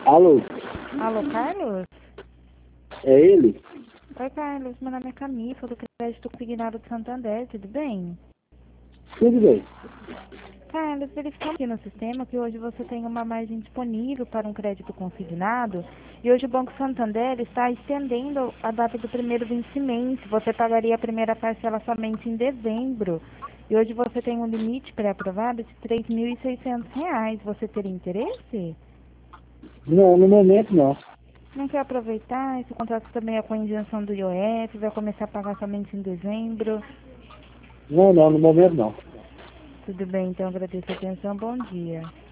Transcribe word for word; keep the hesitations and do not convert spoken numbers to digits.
Alô, Alô, Carlos? é ele? Oi, Carlos. Meu nome é Camila, sou do Crédito Consignado de Santander, tudo bem? Tudo bem. Carlos, verificamos aqui no sistema que hoje você tem uma margem disponível para um crédito consignado e hoje o Banco Santander está estendendo a data do primeiro vencimento. Você pagaria a primeira parcela somente em dezembro e hoje você tem um limite pré-aprovado de três mil e seiscentos reais. Você teria interesse? Não, no momento não. Não quer aproveitar? Esse contrato também é com a isenção do I O F, vai começar a pagar somente em dezembro. Não, não, no momento não. Tudo bem, então agradeço a atenção. Bom dia.